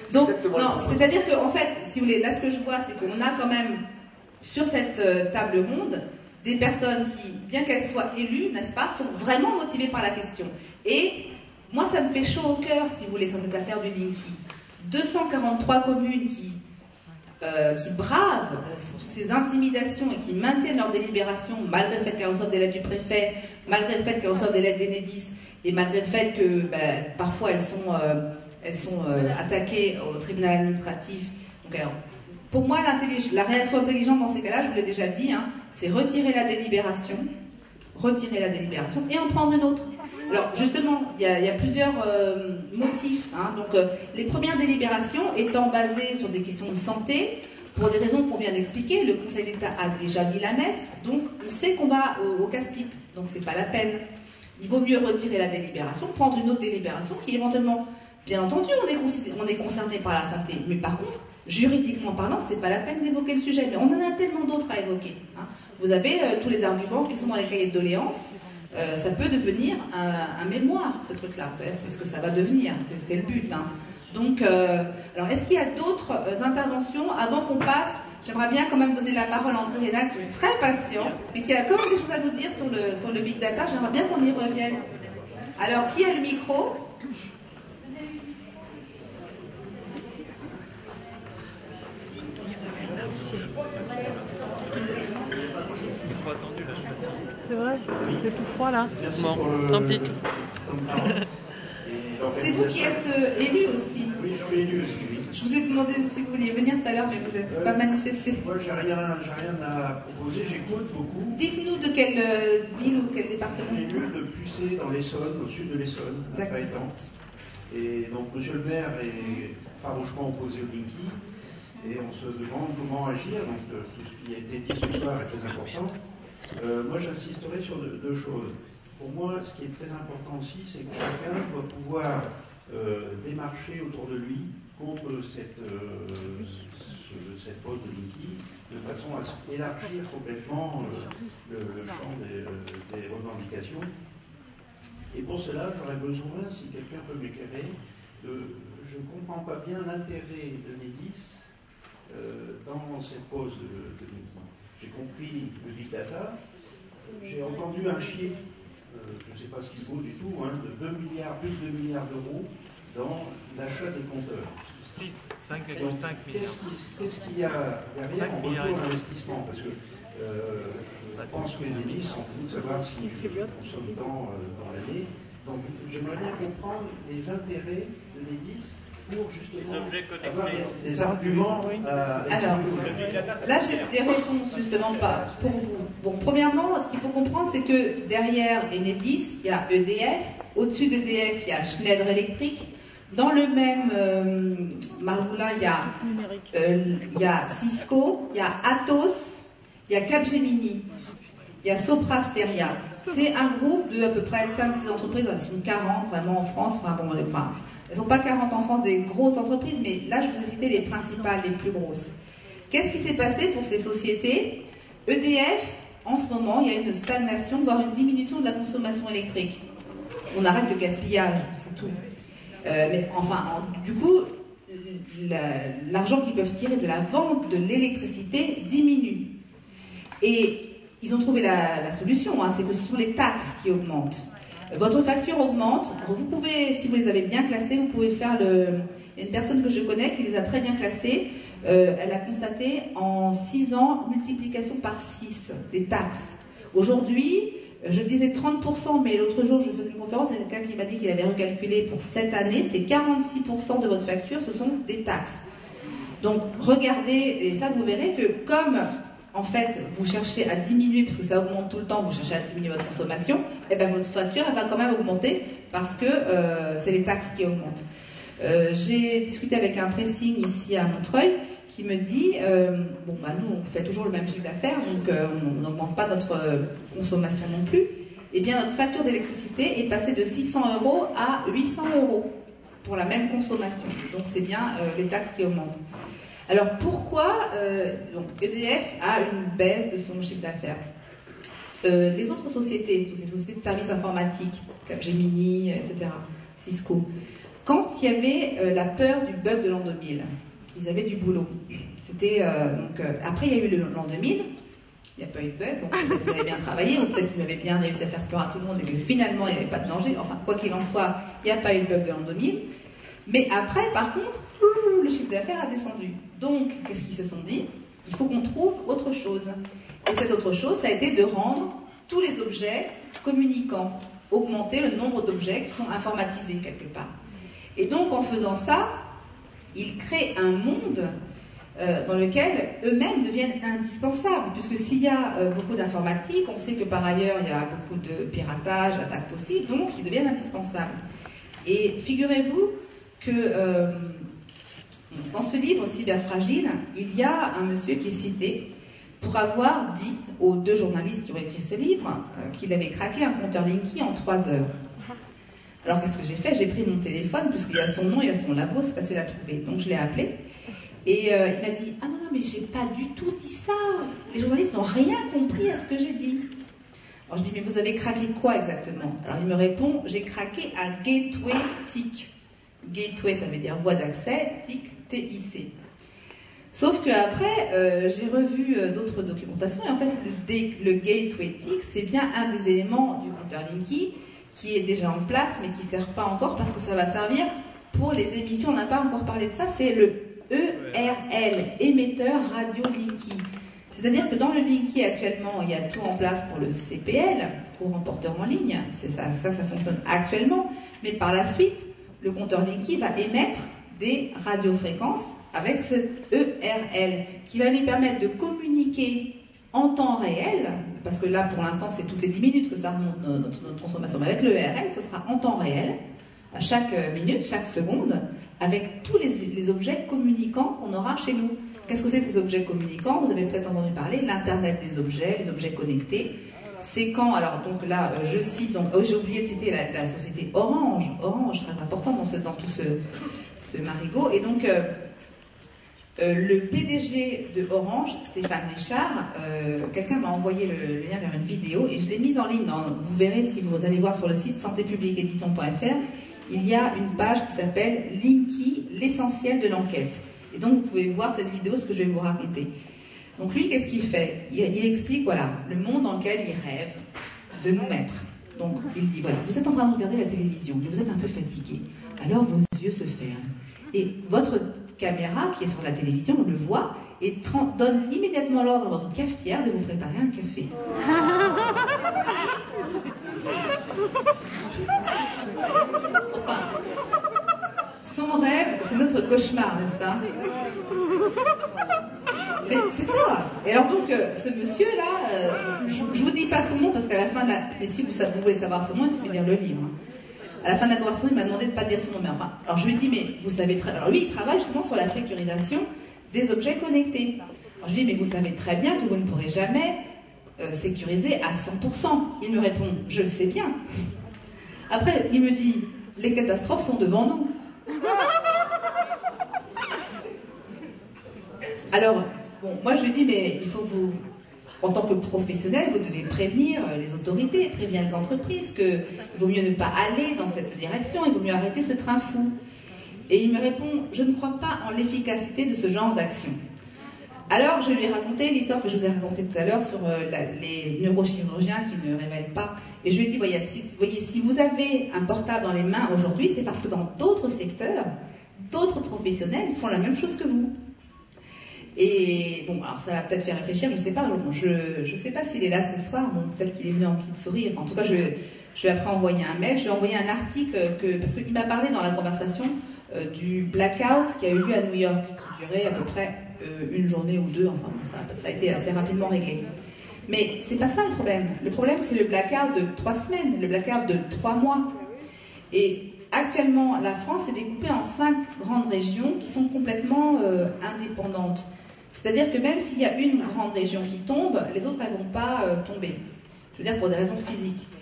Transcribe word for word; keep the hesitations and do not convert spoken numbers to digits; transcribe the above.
Donc, non, c'est-à-dire qu'en fait, si vous voulez, là ce que je vois, c'est qu'on a quand même sur cette euh, table ronde des personnes qui, bien qu'elles soient élues, n'est-ce pas, sont vraiment motivées par la question. Et moi, ça me fait chaud au cœur, si vous voulez, sur cette affaire du Linky. deux cent quarante-trois communes qui, euh, qui bravent euh, toutes ces intimidations et qui maintiennent leur délibération malgré le fait qu'elles reçoivent des lettres du préfet, malgré le fait qu'elles reçoivent des lettres d'Enedis et malgré le fait que ben, parfois elles sont, euh, elles sont euh, attaquées au tribunal administratif. Donc, alors, pour moi, la réaction intelligente dans ces cas-là, je vous l'ai déjà dit, hein, c'est retirer la délibération, retirer la délibération et en prendre une autre. Alors justement, il y a, il y a plusieurs euh, motifs. Hein. Donc, euh, les premières délibérations étant basées sur des questions de santé, pour des raisons qu'on vient d'expliquer, le Conseil d'État a déjà dit la messe, donc on sait qu'on va au, au casse-pipe, donc c'est pas la peine. Il vaut mieux retirer la délibération, prendre une autre délibération qui éventuellement, bien entendu, on est, on est concerné par la santé, mais par contre, juridiquement parlant, c'est pas la peine d'évoquer le sujet, mais on en a tellement d'autres à évoquer. Hein. Vous avez euh, tous les arguments qui sont dans les cahiers de doléances. Euh, ça peut devenir un, un mémoire, ce truc-là. C'est ce que ça va devenir, c'est le but. Hein. Donc, euh, alors, est-ce qu'il y a d'autres euh, interventions avant qu'on passe? J'aimerais bien quand même donner la parole à André Rénal, qui est très patient, et qui a quand même des choses à nous dire sur le, sur le big data. J'aimerais bien qu'on y revienne. Alors, qui a le micro? C'est vrai, c'est tout froid là. Bon, tant pis. C'est vous qui êtes euh, élu aussi. Oui, je suis élu aussi. Oui. Je vous ai demandé si vous vouliez venir tout à l'heure, mais vous n'êtes euh, pas manifesté. Moi, j'ai rien, j'ai rien à proposer, j'écoute beaucoup. Dites-nous de quelle euh, ville ou quel département. Je suis élu de Pucé, dans l'Essonne, au sud de l'Essonne, à Paétan. Et donc, monsieur le maire est farouchement opposé au Linky. Et on se demande comment agir. Donc, euh, tout ce qui a été dit ce soir est très important. Euh, moi, j'insisterai sur deux, deux choses. Pour moi, ce qui est très important aussi, c'est que chacun doit pouvoir euh, démarcher autour de lui contre cette, euh, ce, cette pose de Linky, de façon à élargir complètement euh, le, le champ des, des revendications. Et pour cela, j'aurais besoin, si quelqu'un peut m'éclairer, de, je ne comprends pas bien l'intérêt de Enedis euh, dans cette pose de, de Linky. J'ai compris le big data, j'ai entendu un chiffre, euh, je ne sais pas ce qu'il vaut du tout, hein, de deux milliards, plus de deux milliards d'euros dans l'achat des compteurs. six, cinq virgule cinq milliards. Qu'est-ce qu'il y a derrière en retour d'investissement? Parce que euh, je pense que Enedis s'en fout de savoir si je consomme tant euh, dans l'année. Donc j'aimerais bien comprendre les intérêts de Enedis pour justement avoir des, des arguments. Euh, Alors, là j'ai des réponses justement pas pour vous. Bon, premièrement, ce qu'il faut comprendre, c'est que derrière Enedis, il y a E D F, au-dessus d'E D F, il y a Schneider Electric. Dans le même euh, Margoulin, il y a, euh, il y a Cisco, il y a Atos, il y a Capgemini, il y a Sopra Steria. C'est un groupe de à peu près cinq six entreprises, elles sont quarante vraiment en France, enfin bon, enfin, elles ne sont pas quarante en France, des grosses entreprises, mais là je vous ai cité les principales, les plus grosses. Qu'est-ce qui s'est passé pour ces sociétés? E D F, en ce moment, il y a une stagnation, voire une diminution de la consommation électrique. On arrête le gaspillage, c'est tout. Euh, mais enfin, en, du coup, l'argent qu'ils peuvent tirer de la vente de l'électricité diminue. Et ils ont trouvé la, la solution, hein, c'est que ce sont les taxes qui augmentent. Votre facture augmente. Alors vous pouvez, si vous les avez bien classées, vous pouvez faire le... Il y a une personne que je connais qui les a très bien classées. Euh, elle a constaté en six ans multiplication par six des taxes. Aujourd'hui, je disais trente pour cent, mais l'autre jour je faisais une conférence, il y a quelqu'un qui m'a dit qu'il avait recalculé pour cette année, c'est quarante-six pour cent de votre facture, ce sont des taxes. Donc regardez, et ça vous verrez que comme en fait vous cherchez à diminuer, parce que ça augmente tout le temps, vous cherchez à diminuer votre consommation, et bien votre facture elle va quand même augmenter parce que euh, c'est les taxes qui augmentent. Euh, j'ai discuté avec un pressing ici à Montreuil qui me dit, euh, bon bah nous on fait toujours le même chiffre d'affaires, donc euh, on n'augmente pas notre euh, consommation non plus, et bien notre facture d'électricité est passée de six cents euros à huit cents euros pour la même consommation, donc c'est bien euh, les taxes qui augmentent. Alors pourquoi euh, donc E D F a une baisse de son chiffre d'affaires? euh, Les autres sociétés, toutes ces sociétés de services informatiques, Capgemini, et cetera, Cisco, quand il y avait euh, la peur du bug de l'an deux mille, ils avaient du boulot. C'était, euh, donc, euh, après, il y a eu le, l'an deux mille, il n'y a pas eu de bug, donc peut-être qu'ils avaient bien travaillé, ou peut-être qu'ils avaient bien réussi à faire peur à tout le monde et que finalement, il n'y avait pas de danger. Enfin, quoi qu'il en soit, il n'y a pas eu de bug de l'an deux mille. Mais après, par contre, le chiffre d'affaires a descendu. Donc, qu'est-ce qu'ils se sont dit? Il faut qu'on trouve autre chose. Et cette autre chose, ça a été de rendre tous les objets communicants, augmenter le nombre d'objets qui sont informatisés quelque part. Et donc, en faisant ça, ils créent un monde euh, dans lequel eux-mêmes deviennent indispensables, puisque s'il y a euh, beaucoup d'informatique, on sait que par ailleurs, il y a beaucoup de piratage, d'attaques possibles, donc ils deviennent indispensables. Et figurez-vous que euh, dans ce livre Cyberfragile, il y a un monsieur qui est cité pour avoir dit aux deux journalistes qui ont écrit ce livre euh, qu'il avait craqué un compteur Linky en trois heures. Alors qu'est-ce que j'ai fait? J'ai pris mon téléphone, puisqu'il y a son nom, il y a son labo, c'est facile à trouver. Donc je l'ai appelé. Et euh, il m'a dit « Ah non, non, mais j'ai pas du tout dit ça. Les journalistes n'ont rien compris à ce que j'ai dit. » Alors je dis « Mais vous avez craqué quoi exactement ?» Alors il me répond « J'ai craqué un gateway T I C. » Gateway, ça veut dire voie d'accès, T I C, T I C. Sauf qu'après, euh, j'ai revu euh, d'autres documentations, et en fait, le, le gateway T I C, c'est bien un des éléments du compteur Linky qui est déjà en place, mais qui ne sert pas encore parce que ça va servir pour les émissions. On n'a pas encore parlé de ça, c'est le E R L, émetteur radio Linky. C'est-à-dire que dans le Linky actuellement, il y a tout en place pour le C P L, courant porteur en ligne. C'est ça, ça, ça fonctionne actuellement. Mais par la suite, le compteur Linky va émettre des radiofréquences avec ce E R L qui va lui permettre de communiquer en temps réel, parce que là pour l'instant c'est toutes les dix minutes que ça remonte notre, notre consommation, mais avec le E R L, ce sera en temps réel, à chaque minute, chaque seconde, avec tous les, les objets communicants qu'on aura chez nous. Qu'est-ce que c'est ces objets communicants? Vous avez peut-être entendu parler, l'Internet des objets, les objets connectés. C'est quand, alors donc là, je cite, donc, oh, j'ai oublié de citer la, la société Orange, Orange, très importante dans, ce, dans tout ce, ce marigot, et donc euh, euh, le P D G de Orange, Stéphane Richard, euh, quelqu'un m'a envoyé le, le lien vers une vidéo, et je l'ai mise en ligne, dans, vous verrez si vous allez voir sur le site santé publique édition point f r, il y a une page qui s'appelle Linky, l'essentiel de l'enquête. Et donc vous pouvez voir cette vidéo, ce que je vais vous raconter. Donc lui, qu'est-ce qu'il fait? il, il explique, voilà, le monde dans lequel il rêve de nous mettre. Donc il dit, voilà, vous êtes en train de regarder la télévision, vous êtes un peu fatigué, alors vos yeux se ferment. Et votre caméra qui est sur la télévision, on le voit, et donne immédiatement l'ordre à votre cafetière de vous préparer un café. Enfin, son rêve, c'est notre cauchemar, n'est-ce pas? Mais c'est ça. Et alors donc, euh, ce monsieur-là, euh, je, je vous dis pas son nom parce qu'à la fin de la... Mais si vous, vous voulez savoir son nom, il suffit de lire le livre. À la fin de la conversation, il m'a demandé de ne pas dire son nom. Mais enfin, alors je lui ai dit, mais vous savez très... Alors lui, il travaille justement sur la sécurisation des objets connectés. Alors je lui ai dit, mais vous savez très bien que vous ne pourrez jamais euh, sécuriser à cent pour cent. Il me répond, je le sais bien. Après, il me dit, les catastrophes sont devant nous. Alors, bon, moi je lui dis, mais il faut que vous, en tant que professionnel, vous devez prévenir les autorités, prévenir les entreprises, qu'il vaut mieux ne pas aller dans cette direction, il vaut mieux arrêter ce train fou. Et il me répond, je ne crois pas en l'efficacité de ce genre d'action. Alors, je lui ai raconté l'histoire que je vous ai racontée tout à l'heure sur euh, la, les neurochirurgiens qui ne révèlent pas. Et je lui ai dit, voyez si, voyez, si vous avez un portable dans les mains aujourd'hui, c'est parce que dans d'autres secteurs, d'autres professionnels font la même chose que vous. Et bon, alors ça va peut-être faire réfléchir, je ne sais pas, bon, je ne sais pas s'il est là ce soir, bon, peut-être qu'il est venu en petite souris, enfin, en tout cas je, je lui ai après envoyé un mail, je lui ai envoyé un article, que, parce qu'il m'a parlé dans la conversation euh, du blackout qui a eu lieu à New York, qui durait à peu près euh, une journée ou deux, enfin bon, ça, ça a été assez rapidement réglé. Mais c'est pas ça le problème, le problème c'est le blackout de trois semaines, le blackout de trois mois. Et actuellement, la France est découpée en cinq grandes régions qui sont complètement euh, indépendantes. C'est-à-dire que même s'il y a une grande région qui tombe, les autres elles ne vont pas euh, tomber. Je veux dire pour des raisons physiques.